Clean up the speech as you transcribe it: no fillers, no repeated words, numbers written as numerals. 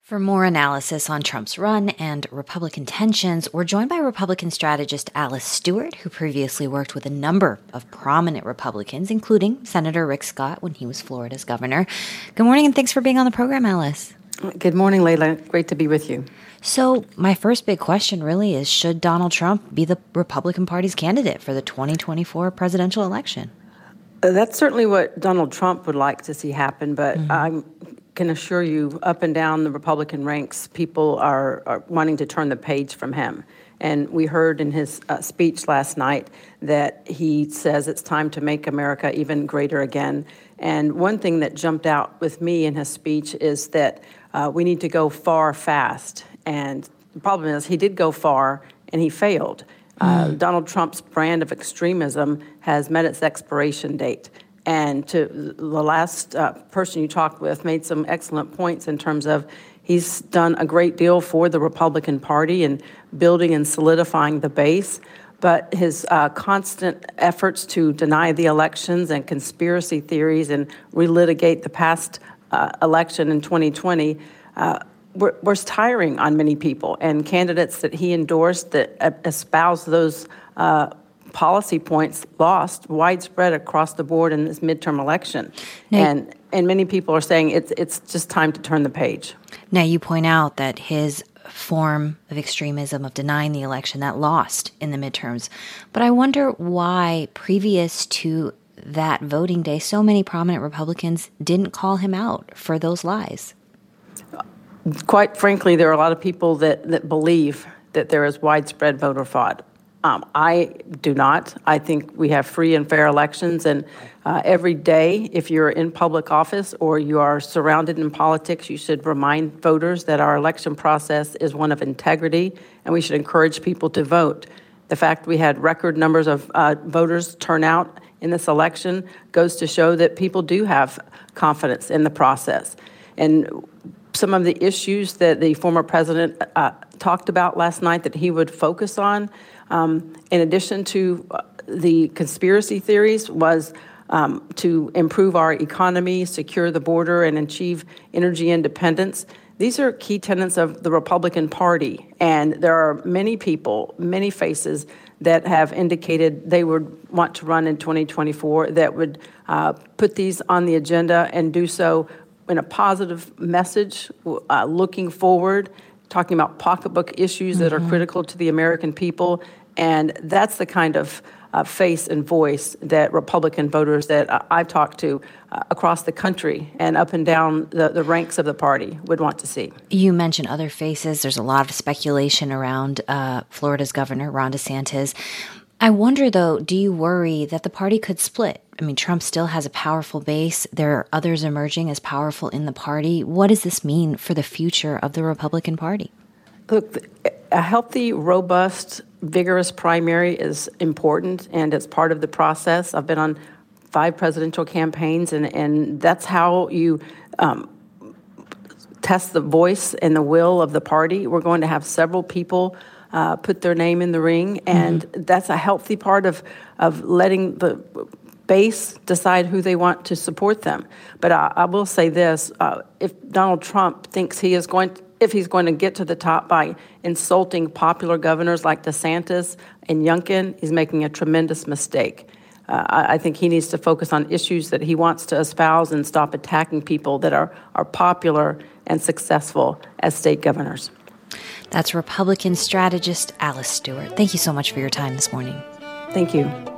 For more analysis on Trump's run and Republican tensions, we're joined by Republican strategist Alice Stewart, who previously worked with a number of prominent Republicans, including Senator Rick Scott when he was Florida's governor. Good morning, and thanks for being on the program, Alice. Good morning, Leila. Great to be with you. So my first big question really is, should Donald Trump be the Republican Party's candidate for the 2024 presidential election? That's certainly what Donald Trump would like to see happen, but I can assure you, up and down the Republican ranks, people are wanting to turn the page from him. And we heard in his speech last night that he says it's time to make America even greater again. And one thing that jumped out with me in his speech is that we need to go far fast. And the problem is he did go far and he failed. Donald Trump's brand of extremism has met its expiration date. And to the last person you talked with made some excellent points in terms of he's done a great deal for the Republican Party in building and solidifying the base. But his constant efforts to deny the elections and conspiracy theories and relitigate the past election in 2020 was tiring on many people. And candidates that he endorsed that espoused those policy points lost widespread across the board in this midterm election. Now, and many people are saying it's just time to turn the page. Now, you point out that his form of extremism of denying the election, that lost in the midterms. But I wonder why, previous to that voting day, so many prominent Republicans didn't call him out for those lies. Quite frankly, there are a lot of people that believe that there is widespread voter fraud. I do not. I think we have free and fair elections, and every day, if you're in public office or you are surrounded in politics, you should remind voters that our election process is one of integrity, and we should encourage people to vote. The fact we had record numbers of voters turn out in this election goes to show that people do have confidence in the process. And some of the issues that the former president talked about last night that he would focus on, in addition to the conspiracy theories, was to improve our economy, secure the border, and achieve energy independence. These are key tenets of the Republican Party, and there are many people, many faces that have indicated they would want to run in 2024 that would put these on the agenda and do so in a positive message, looking forward, talking about pocketbook issues that are critical to the American people. And that's the kind of face and voice that Republican voters that I've talked to across the country and up and down the ranks of the party would want to see. You mentioned other faces. There's a lot of speculation around Florida's governor, Ron DeSantis. I wonder, though, do you worry that the party could split? I mean, Trump still has a powerful base. There are others emerging as powerful in the party. What does this mean for the future of the Republican Party? Look, a healthy, robust, vigorous primary is important, and it's part of the process. I've been on 5 presidential campaigns, and that's how you test the voice and the will of the party. We're going to have several people put their name in the ring, and that's a healthy part of letting the base decide who they want to support them. But I will say this, if Donald Trump thinks if he's going to get to the top by insulting popular governors like DeSantis and Youngkin, he's making a tremendous mistake. I think he needs to focus on issues that he wants to espouse and stop attacking people that are popular and successful as state governors. That's Republican strategist Alice Stewart. Thank you so much for your time this morning. Thank you.